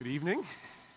Good evening.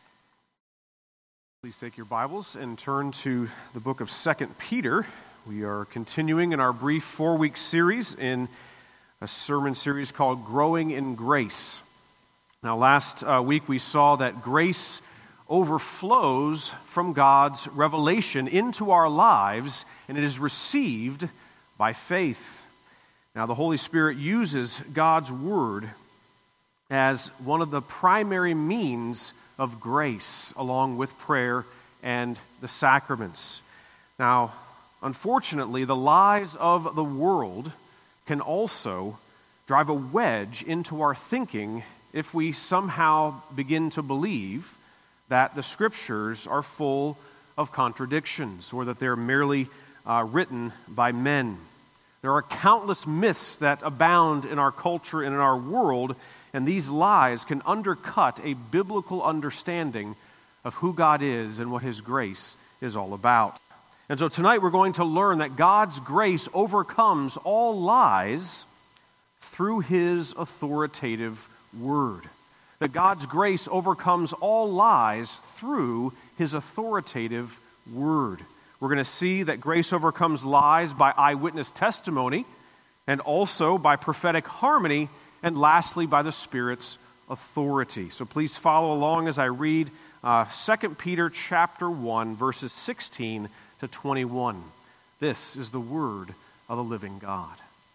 Please take your Bibles and turn to the book of 2 Peter. We are continuing in our brief 4-week series in a sermon series called Growing in Grace. Now, last week we saw that grace overflows from God's revelation into our lives, and it is received by faith. Now, the Holy Spirit uses God's Word as one of the primary means of grace, along with prayer and the sacraments. Now, unfortunately, the lies of the world can also drive a wedge into our thinking if we somehow begin to believe that the Scriptures are full of contradictions or that they're merely written by men. There are countless myths that abound in our culture and in our world, and these lies can undercut a biblical understanding of who God is and what His grace is all about. And so tonight we're going to learn that God's grace overcomes all lies through His authoritative Word. That God's grace overcomes all lies through His authoritative Word. We're going to see that grace overcomes lies by eyewitness testimony and also by prophetic harmony, and lastly, by the Spirit's authority. So please follow along as I read 2 Peter chapter 1, verses 16 to 21. This is the word of the living God.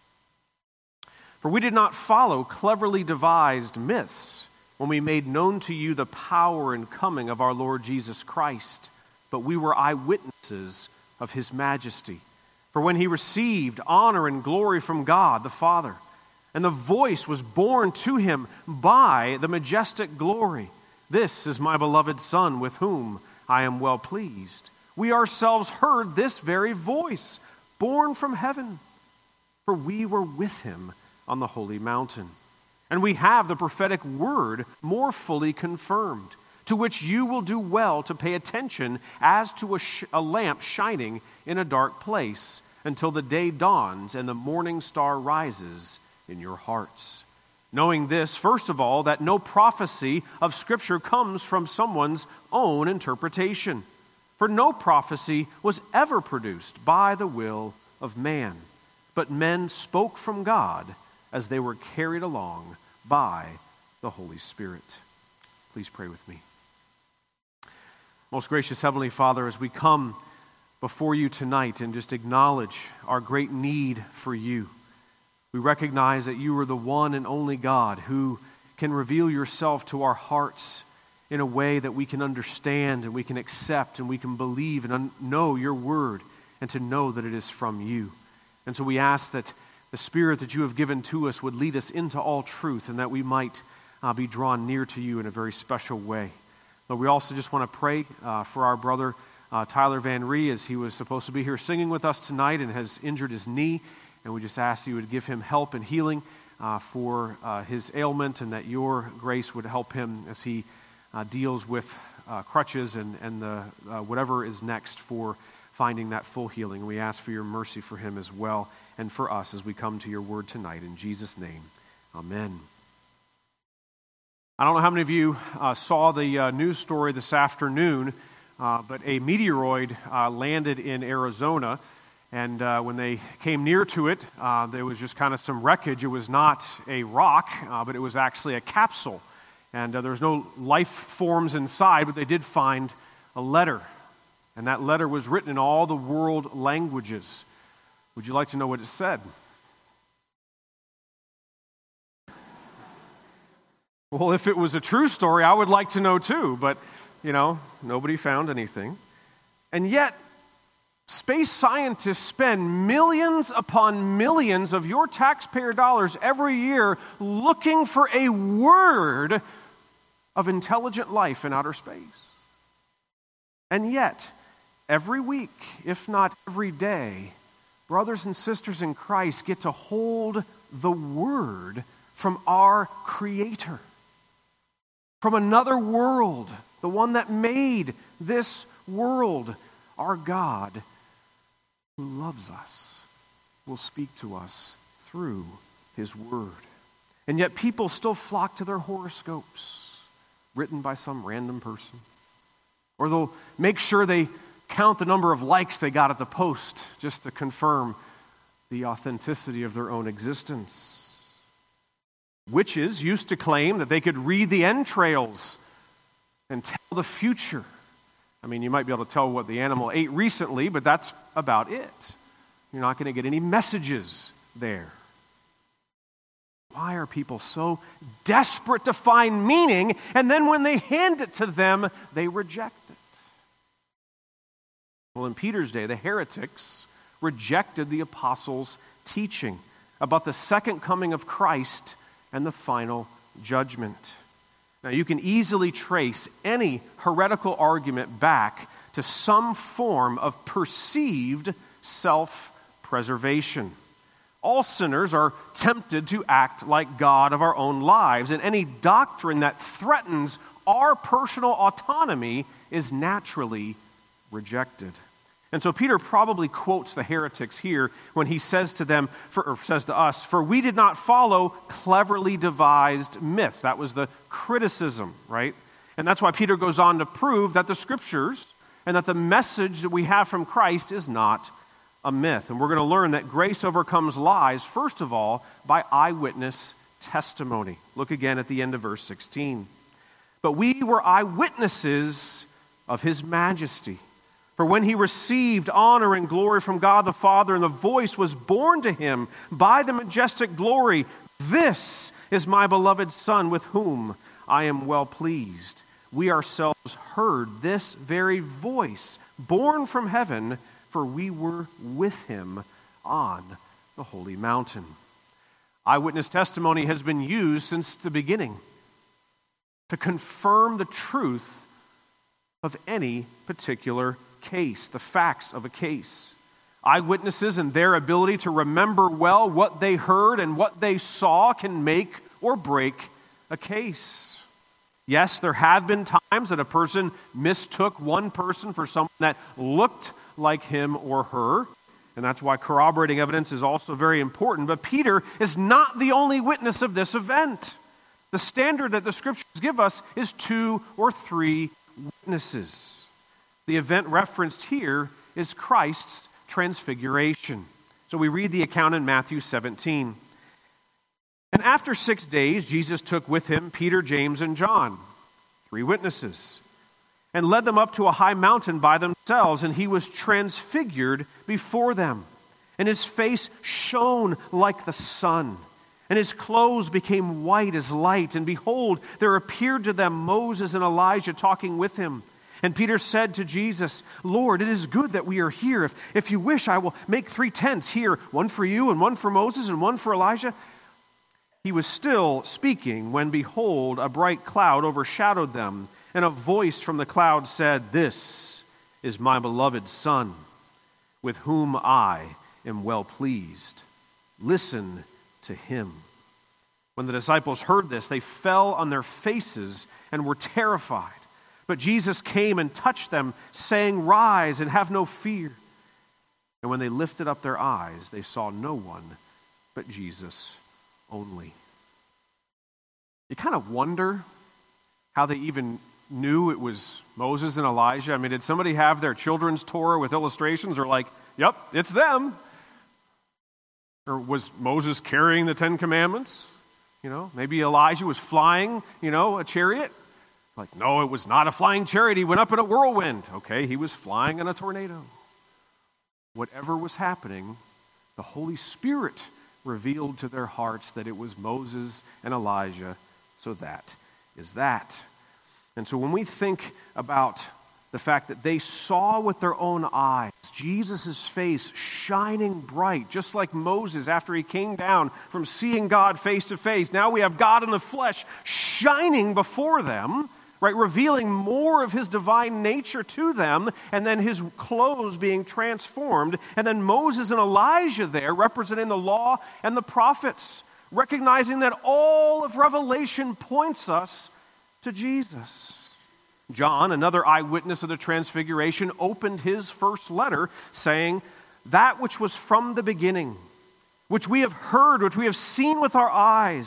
For we did not follow cleverly devised myths when we made known to you the power and coming of our Lord Jesus Christ, but we were eyewitnesses of His majesty. For when He received honor and glory from God the Father, and the voice was borne to Him by the majestic glory, "This is my beloved Son, with whom I am well pleased." We ourselves heard this very voice, borne from heaven, for we were with Him on the holy mountain. And we have the prophetic word more fully confirmed, to which you will do well to pay attention as to a lamp shining in a dark place, until the day dawns and the morning star rises in your hearts. Knowing this, first of all, that no prophecy of Scripture comes from someone's own interpretation. For no prophecy was ever produced by the will of man, but men spoke from God as they were carried along by the Holy Spirit. Please pray with me. Most gracious Heavenly Father, as we come before you tonight and just acknowledge our great need for you, we recognize that you are the one and only God who can reveal yourself to our hearts in a way that we can understand and we can accept and we can believe and know your word and to know that it is from you. And so we ask that the Spirit that you have given to us would lead us into all truth and that we might be drawn near to you in a very special way. But we also just want to pray for our brother Tyler Van Ree, as he was supposed to be here singing with us tonight and has injured his knee. And we just ask you would give him help and healing for his ailment, and that your grace would help him as he deals with crutches and the whatever is next for finding that full healing. We ask for your mercy for him as well and for us as we come to your word tonight. In Jesus' name, amen. I don't know how many of you saw the news story this afternoon, but a meteoroid landed in Arizona. And when they came near to it, there was just kind of some wreckage. It was not a rock, but it was actually a capsule. And there was no life forms inside, but they did find a letter. And that letter was written in all the world languages. Would you like to know what it said? Well, if it was a true story, I would like to know too. But, nobody found anything. And yet, space scientists spend millions upon millions of your taxpayer dollars every year looking for a word of intelligent life in outer space. And yet, every week, if not every day, brothers and sisters in Christ get to hold the word from our Creator, from another world, the one that made this world. Our God, who loves us, will speak to us through His Word. And yet people still flock to their horoscopes, written by some random person. Or they'll make sure they count the number of likes they got at the post just to confirm the authenticity of their own existence. Witches used to claim that they could read the entrails and tell the future. I mean, you might be able to tell what the animal ate recently, but that's about it. You're not going to get any messages there. Why are people so desperate to find meaning, and then when they hand it to them, they reject it? Well, in Peter's day, the heretics rejected the apostles' teaching about the second coming of Christ and the final judgment. Now, you can easily trace any heretical argument back to some form of perceived self-preservation. All sinners are tempted to act like God of our own lives, and any doctrine that threatens our personal autonomy is naturally rejected. And so Peter probably quotes the heretics here when he says to them, says to us, "For we did not follow cleverly devised myths." That was the criticism, right? And that's why Peter goes on to prove that the Scriptures and that the message that we have from Christ is not a myth. And we're going to learn that grace overcomes lies, first of all, by eyewitness testimony. Look again at the end of verse 16. "But we were eyewitnesses of his majesty. For when he received honor and glory from God the Father, and the voice was borne to him by the majestic glory, 'This is my beloved Son, with whom I am well pleased.' We ourselves heard this very voice, borne from heaven, for we were with him on the holy mountain." Eyewitness testimony has been used since the beginning to confirm the truth of any particular case, the facts of a case. Eyewitnesses and their ability to remember well what they heard and what they saw can make or break a case. Yes, there have been times that a person mistook one person for someone that looked like him or her, and that's why corroborating evidence is also very important. But Peter is not the only witness of this event. The standard that the Scriptures give us is 2 or 3 witnesses. The event referenced here is Christ's transfiguration. So we read the account in Matthew 17. "And after 6 days, Jesus took with him Peter, James, and John," 3 witnesses, "and led them up to a high mountain by themselves, and he was transfigured before them. And his face shone like the sun, and his clothes became white as light. And behold, there appeared to them Moses and Elijah talking with him. And Peter said to Jesus, 'Lord, it is good that we are here. If you wish, I will make 3 tents here, one for you and one for Moses and one for Elijah.' He was still speaking when, behold, a bright cloud overshadowed them, and a voice from the cloud said, 'This is my beloved Son, with whom I am well pleased. Listen to him.' When the disciples heard this, they fell on their faces and were terrified. But Jesus came and touched them, saying, 'Rise and have no fear.' And when they lifted up their eyes, they saw no one but Jesus only." You kind of wonder how they even knew it was Moses and Elijah. I mean, did somebody have their children's Torah with illustrations, or like, "Yep, it's them"? Or was Moses carrying the 10 Commandments? Maybe Elijah was flying, a chariot. Like, no, it was not a flying chariot. He went up in a whirlwind. Okay, he was flying in a tornado. Whatever was happening, the Holy Spirit revealed to their hearts that it was Moses and Elijah. So that is that. And so when we think about the fact that they saw with their own eyes Jesus' face shining bright, just like Moses after he came down from seeing God face to face. Now we have God in the flesh shining before them, right, revealing more of his divine nature to them, and then his clothes being transformed, and then Moses and Elijah there representing the law and the prophets, recognizing that all of Revelation points us to Jesus. John, another eyewitness of the Transfiguration, opened his first letter saying, "That which was from the beginning, which we have heard, which we have seen with our eyes,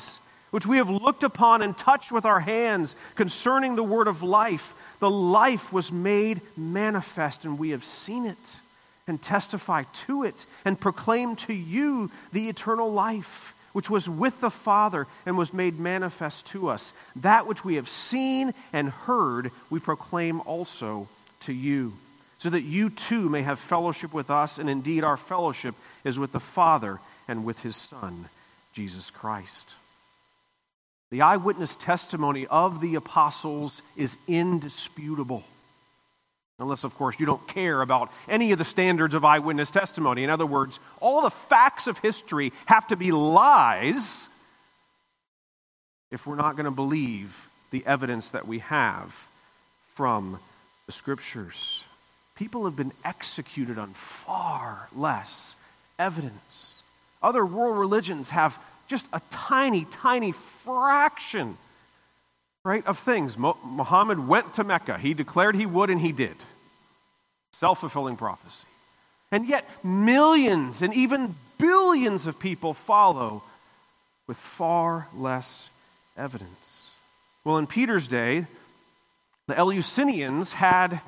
which we have looked upon and touched with our hands concerning the word of life. The life was made manifest, and we have seen it and testify to it and proclaim to you the eternal life, which was with the Father and was made manifest to us. That which we have seen and heard, we proclaim also to you, so that you too may have fellowship with us, and indeed our fellowship is with the Father and with his Son, Jesus Christ. The eyewitness testimony of the apostles is indisputable. Unless, of course, you don't care about any of the standards of eyewitness testimony. In other words, all the facts of history have to be lies if we're not going to believe the evidence that we have from the Scriptures. People have been executed on far less evidence. Other world religions have just a tiny, tiny fraction, right, of things. Muhammad went to Mecca. He declared he would, and he did. Self-fulfilling prophecy. And yet millions and even billions of people follow with far less evidence. Well, in Peter's day, the Eleusinians had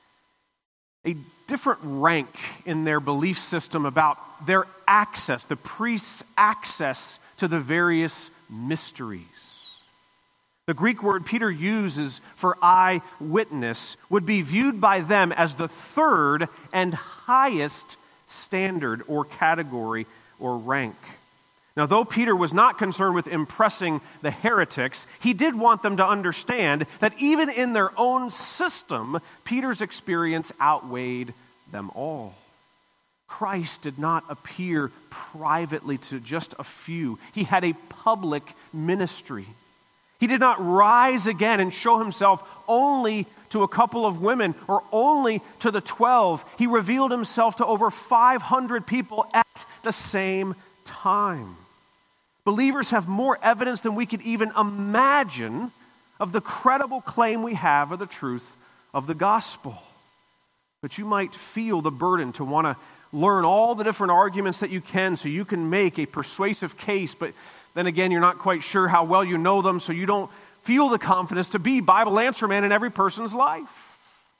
a different rank in their belief system about their access, the priest's access to the various mysteries. The Greek word Peter uses for eyewitness would be viewed by them as the third and highest standard or category or rank. Now, though Peter was not concerned with impressing the heretics, he did want them to understand that even in their own system, Peter's experience outweighed them all. Christ did not appear privately to just a few. He had a public ministry. He did not rise again and show himself only to a couple of women or only to the 12. He revealed himself to over 500 people at the same time. Believers have more evidence than we could even imagine of the credible claim we have of the truth of the gospel. But you might feel the burden to want to learn all the different arguments that you can so you can make a persuasive case, but then again, you're not quite sure how well you know them, so you don't feel the confidence to be Bible answer man in every person's life.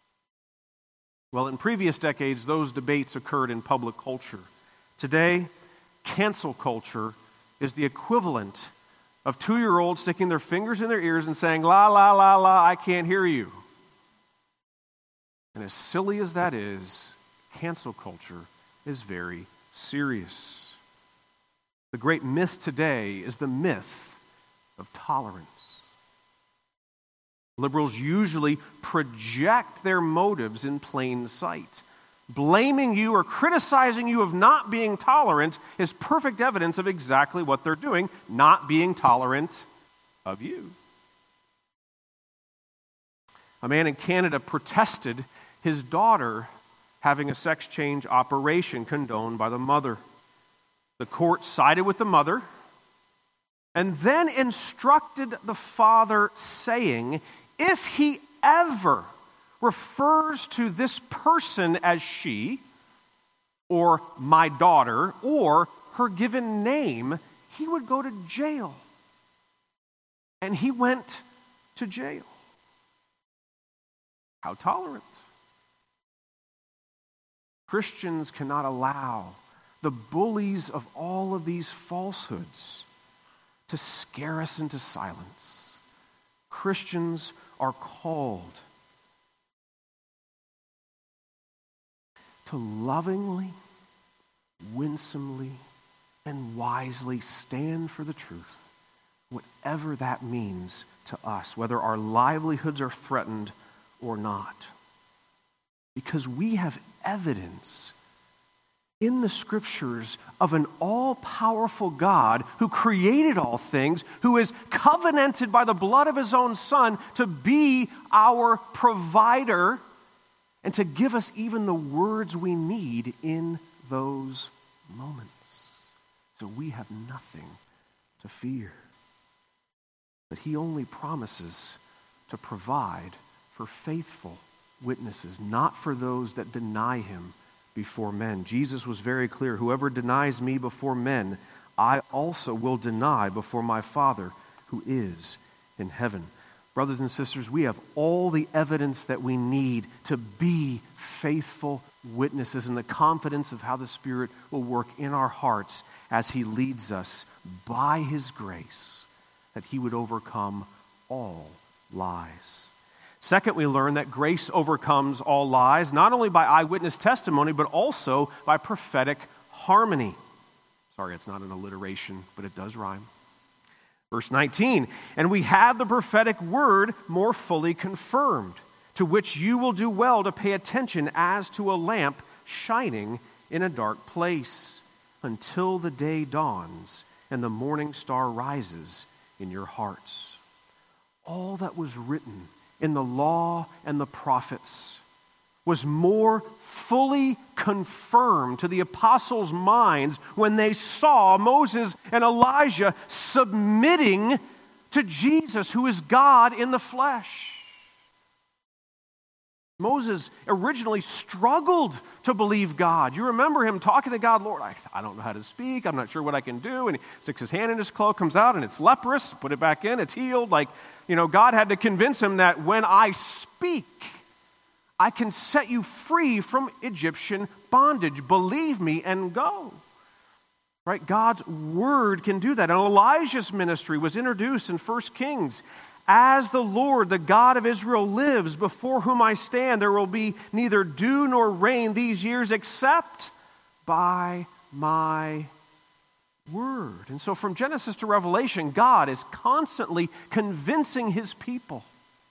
Well, in previous decades, those debates occurred in public culture. Today, cancel culture is the equivalent of 2-year-olds sticking their fingers in their ears and saying, la, la, la, la, I can't hear you. And as silly as that is, cancel culture is very serious. The great myth today is the myth of tolerance. Liberals usually project their motives in plain sight. Blaming you or criticizing you of not being tolerant is perfect evidence of exactly what they're doing, not being tolerant of you. A man in Canada protested his daughter having a sex change operation condoned by the mother. The court sided with the mother and then instructed the father, saying, if he ever refers to this person as she, or my daughter, or her given name, he would go to jail. And he went to jail. How tolerant. Christians cannot allow the bullies of all of these falsehoods to scare us into silence. Christians are called to lovingly, winsomely, and wisely stand for the truth, whatever that means to us, whether our livelihoods are threatened or not. Because we have evidence in the Scriptures of an all-powerful God who created all things, who is covenanted by the blood of his own Son to be our provider and to give us even the words we need in those moments. So we have nothing to fear. But he only promises to provide for faithful witnesses, not for those that deny him before men. Jesus was very clear, whoever denies me before men, I also will deny before my Father who is in heaven. Brothers and sisters, we have all the evidence that we need to be faithful witnesses in the confidence of how the Spirit will work in our hearts as He leads us by His grace, that He would overcome all lies. Second, we learn that grace overcomes all lies, not only by eyewitness testimony, but also by prophetic harmony. Sorry, it's not an alliteration, but it does rhyme. Verse 19, and we have the prophetic word more fully confirmed, to which you will do well to pay attention as to a lamp shining in a dark place, until the day dawns and the morning star rises in your hearts. All that was written in the law and the prophets was more fully confirmed to the apostles' minds when they saw Moses and Elijah submitting to Jesus, who is God in the flesh. Moses originally struggled to believe God. You remember him talking to God, Lord, I don't know how to speak. I'm not sure what I can do. And he sticks his hand in his cloak, comes out, and it's leprous. Put it back in, it's healed. God had to convince him that when I speak, I can set you free from Egyptian bondage. Believe me and go. Right? God's word can do that. And Elijah's ministry was introduced in 1 Kings. As the Lord, the God of Israel, lives, before whom I stand, there will be neither dew nor rain these years except by my word. And so from Genesis to Revelation, God is constantly convincing His people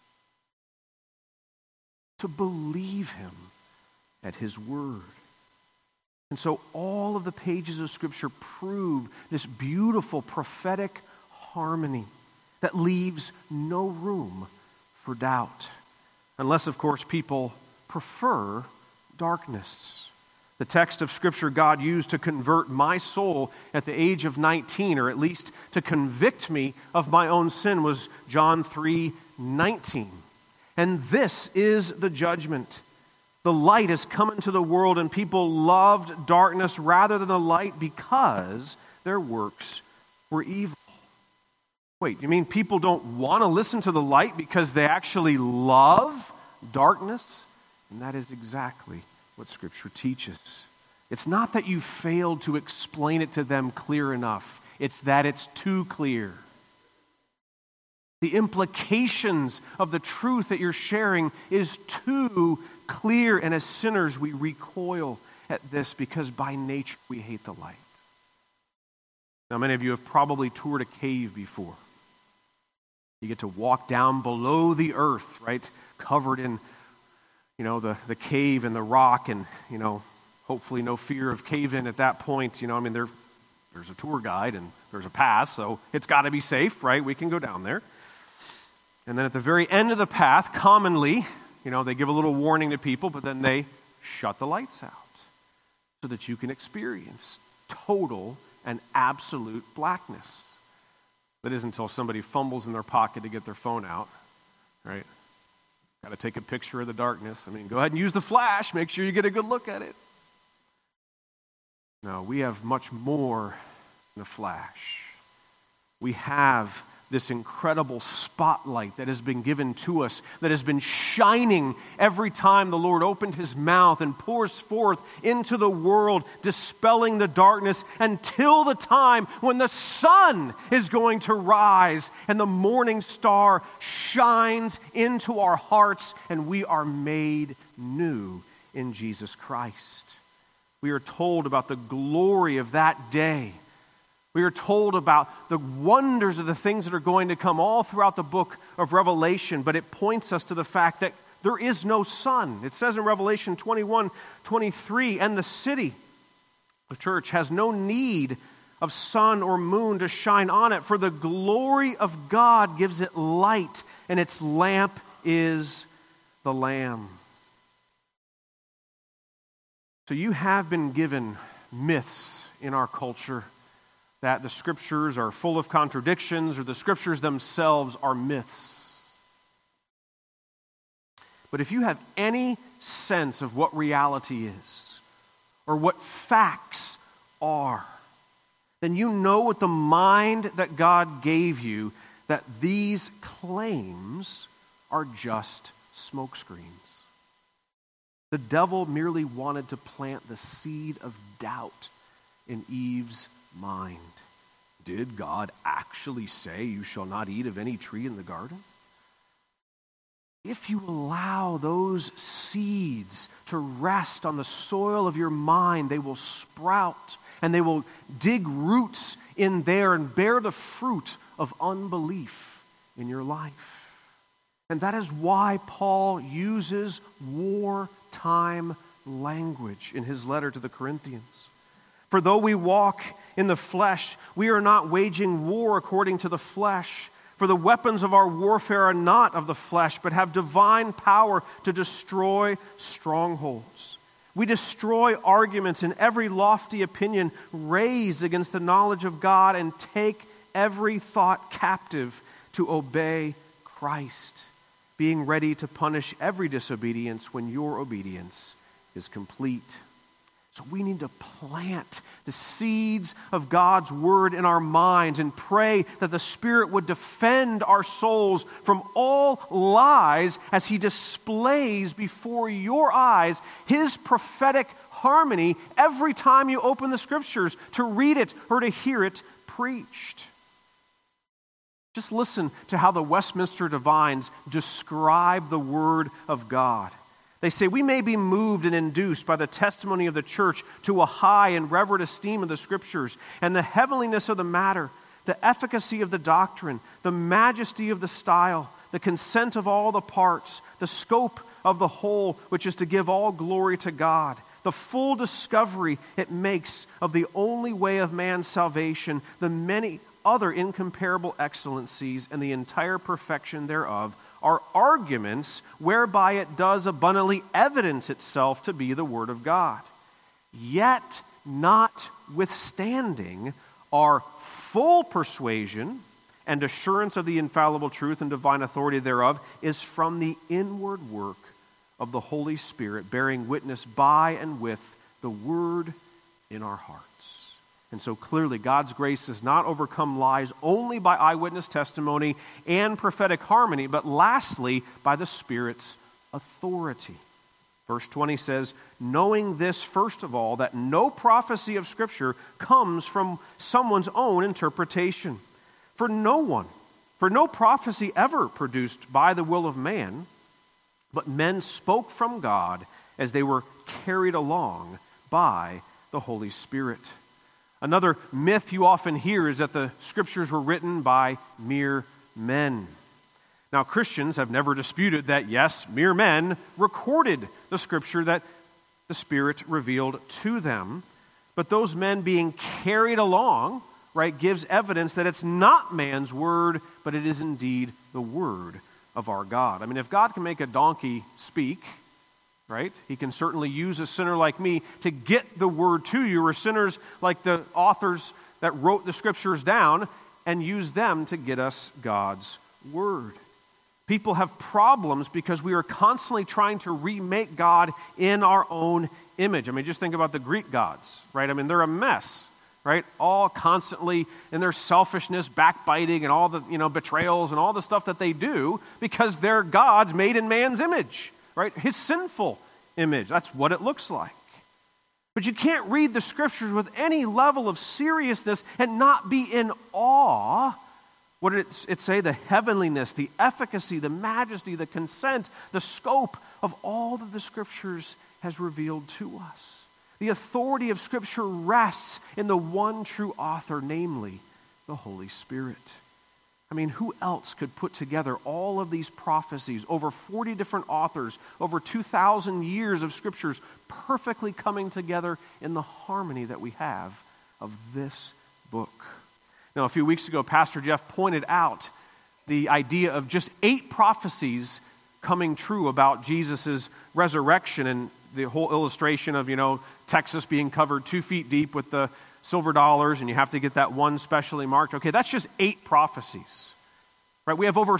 to believe Him at His word. And so all of the pages of Scripture prove this beautiful prophetic harmony that leaves no room for doubt. Unless, of course, people prefer darkness. The text of Scripture God used to convert my soul at the age of 19, or at least to convict me of my own sin, was John 3:19. And this is the judgment. The light has come into the world, and people loved darkness rather than the light because their works were evil. Wait, you mean people don't want to listen to the light because they actually love darkness? And that is exactly what Scripture teaches. It's not that you failed to explain it to them clear enough. It's that it's too clear. The implications of the truth that you're sharing is too clear, and as sinners we recoil at this because by nature we hate the light. Now, many of you have probably toured a cave before. You get to walk down below the earth, right? Covered in, the cave and the rock, and, hopefully no fear of cave-in at that point. There's a tour guide and there's a path, so it's got to be safe, right? We can go down there. And then at the very end of the path, commonly, they give a little warning to people, but then they shut the lights out so that you can experience total and absolute blackness. That is until somebody fumbles in their pocket to get their phone out, right? Got to take a picture of the darkness. Go ahead and use the flash. Make sure you get a good look at it. No, we have much more than a flash. We have this incredible spotlight that has been given to us, that has been shining every time the Lord opened His mouth and pours forth into the world, dispelling the darkness until the time when the sun is going to rise and the morning star shines into our hearts and we are made new in Jesus Christ. We are told about the glory of that day. We are told about the wonders of the things that are going to come all throughout the book of Revelation, but it points us to the fact that there is no sun. It says in Revelation 21:23, and the city, the church, has no need of sun or moon to shine on it, for the glory of God gives it light, and its lamp is the Lamb. So you have been given myths in our culture that the Scriptures are full of contradictions or the Scriptures themselves are myths. But if you have any sense of what reality is or what facts are, then you know with the mind that God gave you that these claims are just smokescreens. The devil merely wanted to plant the seed of doubt in Eve's mind. Did God actually say, "You shall not eat of any tree in the garden"? If you allow those seeds to rest on the soil of your mind, they will sprout and they will dig roots in there and bear the fruit of unbelief in your life. And that is why Paul uses wartime language in his letter to the Corinthians. For though we walk in the flesh, we are not waging war according to the flesh. For the weapons of our warfare are not of the flesh, but have divine power to destroy strongholds. We destroy arguments and every lofty opinion raised against the knowledge of God and take every thought captive to obey Christ, being ready to punish every disobedience when your obedience is complete. So we need to plant the seeds of God's word in our minds and pray that the Spirit would defend our souls from all lies as He displays before your eyes His prophetic harmony every time you open the Scriptures to read it or to hear it preached. Just listen to how the Westminster Divines describe the Word of God. They say, "We may be moved and induced by the testimony of the church to a high and reverent esteem of the Scriptures and the heavenliness of the matter, the efficacy of the doctrine, the majesty of the style, the consent of all the parts, the scope of the whole, which is to give all glory to God, the full discovery it makes of the only way of man's salvation, the many other incomparable excellencies, and the entire perfection thereof, are arguments whereby it does abundantly evidence itself to be the Word of God. Yet, notwithstanding, our full persuasion and assurance of the infallible truth and divine authority thereof is from the inward work of the Holy Spirit, bearing witness by and with the Word in our hearts." And so clearly, God's grace does not overcome lies only by eyewitness testimony and prophetic harmony, but lastly, by the Spirit's authority. Verse 20 says, "Knowing this, first of all, that no prophecy of Scripture comes from someone's own interpretation. For no prophecy ever produced by the will of man, but men spoke from God as they were carried along by the Holy Spirit." Another myth you often hear is that the Scriptures were written by mere men. Now, Christians have never disputed that, yes, mere men recorded the Scripture that the Spirit revealed to them, but those men being carried along, right, gives evidence that it's not man's word, but it is indeed the word of our God. I mean, if God can make a donkey speak, right? He can certainly use a sinner like me to get the word to you, or sinners like the authors that wrote the Scriptures down, and use them to get us God's word. People have problems because we are constantly trying to remake God in our own image. I mean, just think about the Greek gods, right? I mean, they're a mess, right? All constantly in their selfishness, backbiting, and all the, betrayals and all the stuff that they do because they're gods made in man's image. Right? His sinful image. That's what it looks like. But you can't read the Scriptures with any level of seriousness and not be in awe. What did it say? The heavenliness, the efficacy, the majesty, the consent, the scope of all that the Scriptures has revealed to us. The authority of Scripture rests in the one true author, namely the Holy Spirit. I mean, who else could put together all of these prophecies, over 40 different authors, over 2,000 years of Scriptures, perfectly coming together in the harmony that we have of this book? Now, a few weeks ago, Pastor Jeff pointed out the idea of just 8 prophecies coming true about Jesus' resurrection, and the whole illustration of, Texas being covered 2 feet deep with the silver dollars, and you have to get that one specially marked. Okay, that's just 8 prophecies, right? We have over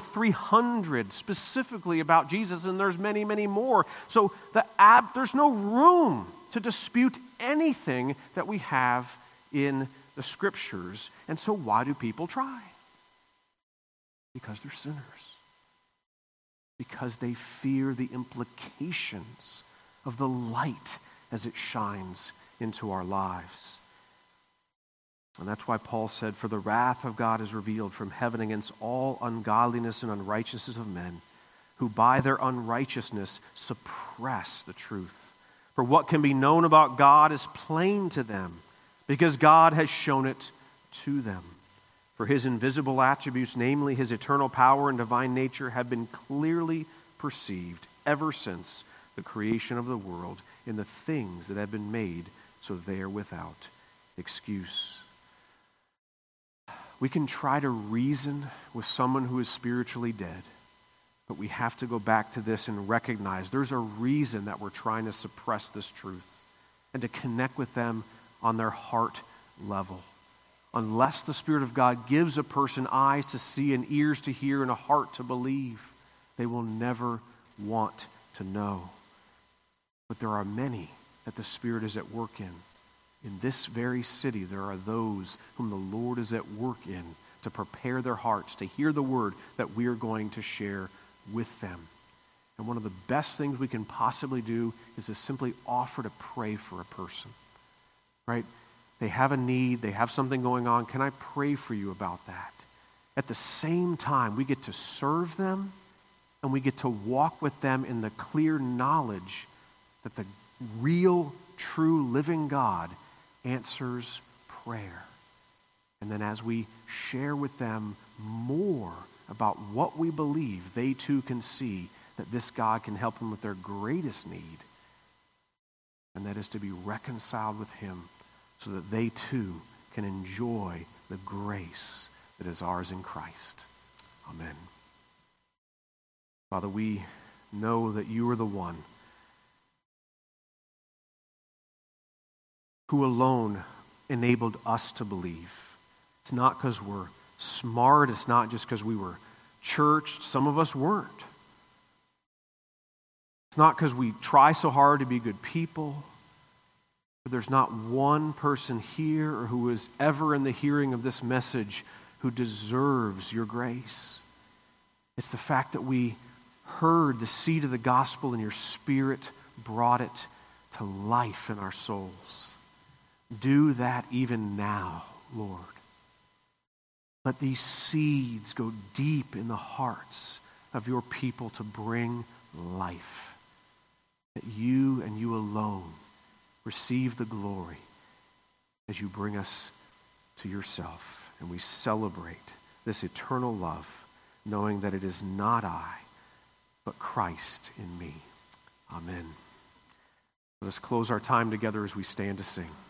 300 specifically about Jesus, and there's many, many more. So there's no room to dispute anything that we have in the Scriptures. And so why do people try? Because they're sinners. Because they fear the implications of the light as it shines into our lives. And that's why Paul said, "For the wrath of God is revealed from heaven against all ungodliness and unrighteousness of men, who by their unrighteousness suppress the truth. For what can be known about God is plain to them, because God has shown it to them. For his invisible attributes, namely his eternal power and divine nature, have been clearly perceived ever since the creation of the world in the things that have been made, so they are without excuse." We can try to reason with someone who is spiritually dead, but we have to go back to this and recognize there's a reason that we're trying to suppress this truth and to connect with them on their heart level. Unless the Spirit of God gives a person eyes to see and ears to hear and a heart to believe, they will never want to know. But there are many that the Spirit is at work in. In this very city, there are those whom the Lord is at work in to prepare their hearts to hear the word that we are going to share with them. And one of the best things we can possibly do is to simply offer to pray for a person, right? They have a need, they have something going on. Can I pray for you about that? At the same time, we get to serve them and we get to walk with them in the clear knowledge that the real, true, living God answers prayer. And then as we share with them more about what we believe, they too can see that this God can help them with their greatest need, and that is to be reconciled with him so that they too can enjoy the grace that is ours in Christ. Amen. Father, we know that you are the one who alone enabled us to believe. It's not because we're smart. It's not just because we were churched. Some of us weren't. It's not because we try so hard to be good people. But there's not one person here or who is ever in the hearing of this message who deserves your grace. It's the fact that we heard the seed of the gospel and your Spirit brought it to life in our souls. Do that even now, Lord. Let these seeds go deep in the hearts of your people to bring life. That you and you alone receive the glory as you bring us to yourself. And we celebrate this eternal love, knowing that it is not I, but Christ in me. Amen. Let us close our time together as we stand to sing.